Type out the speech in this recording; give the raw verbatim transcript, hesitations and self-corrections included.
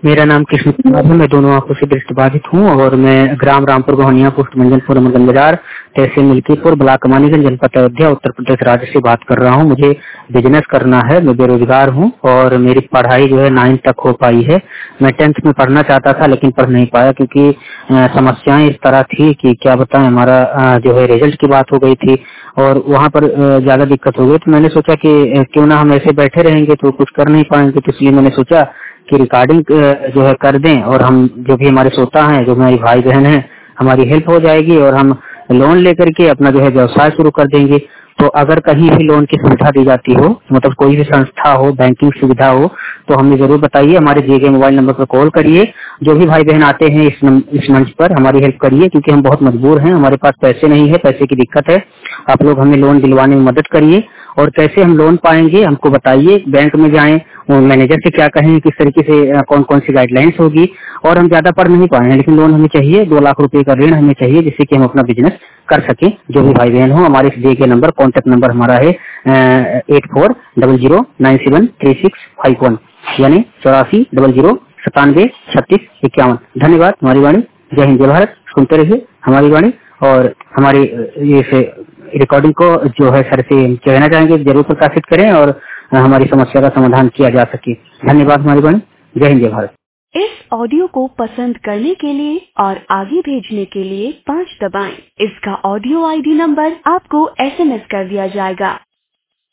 मेरा नाम कृष्ण कुमार है। मैं दोनों आंखों से दृष्टिबाधित हूँ और मैं ग्राम रामपुर गोहनिया पोस्ट मंजनपुर अमरगंज बाजार तहसील मिल्कीपुर ब्लॉक कमानीगंज जनपद अयोध्या उत्तर प्रदेश राज्य से बात कर रहा हूँ। मुझे बिजनेस करना है। मैं बेरोजगार हूँ और मेरी पढ़ाई जो है नाइन तक हो पाई है। मैं टेंथ में पढ़ना चाहता था लेकिन पढ़ नहीं पाया क्योंकि समस्याएं इस तरह थी कि क्या बताएं, हमारा आ, जो है रिजल्ट की बात हो गई थी और वहाँ पर ज्यादा दिक्कत हो गई। तो मैंने सोचा कि क्यों ना हम ऐसे बैठे रहेंगे तो कुछ कर नहीं पाएंगे, तो इसलिए मैंने सोचा कि रिकॉर्डिंग जो है कर दें और हम जो भी हमारे श्रोता हैं, जो हमारी भाई बहन हैं, हमारी हेल्प हो जाएगी और हम लोन लेकर के अपना जो है व्यवसाय शुरू कर देंगे। तो अगर कहीं भी लोन की सुविधा दी जाती हो, मतलब कोई भी संस्था हो, बैंकिंग सुविधा हो, तो हमें जरूर बताइए। हमारे दिए गए मोबाइल नंबर पर कॉल करिए। जो भी भाई बहन आते हैं इस इस मंच पर हमारी हेल्प करिए क्योंकि हम बहुत मजबूर हैं, हमारे पास पैसे नहीं है, पैसे की दिक्कत है। आप लोग हमें लोन दिलवाने में मदद करिए और कैसे हम लोन पाएंगे हमको बताइए। बैंक में जाएं, मैनेजर से क्या कहें, किस तरीके से कौन कौन सी गाइडलाइंस होगी। और हम ज्यादा पढ़ नहीं पाए हैं लेकिन लोन हमें चाहिए, दो लाख रुपए का ऋण हमें चाहिए जिससे कि हम अपना बिजनेस कर सके। जो भी भाई बहन हो, हमारे इस दिए गए नंबर, कॉन्टेक्ट नंबर हमारा है eight four double zero nine seven three six five one यानी चौरासी डबल जीरो सतानवे छत्तीस इक्यावन। धन्यवाद। हमारी वाणी। जय हिंद जय भारत। सुनते रहिए हमारी वाणी और हमारी ये रिकॉर्डिंग को जो है सर से कहना चाहेंगे जरूर प्रकाशित करें और हमारी समस्या का समाधान किया जा सके। धन्यवाद। हमारी वाणी। जय हिंद जय भारत। इस ऑडियो को पसंद करने के लिए और आगे भेजने के लिए पाँच दबाएं। इसका ऑडियो आईडी नंबर आपको एसएमएस कर दिया जाएगा।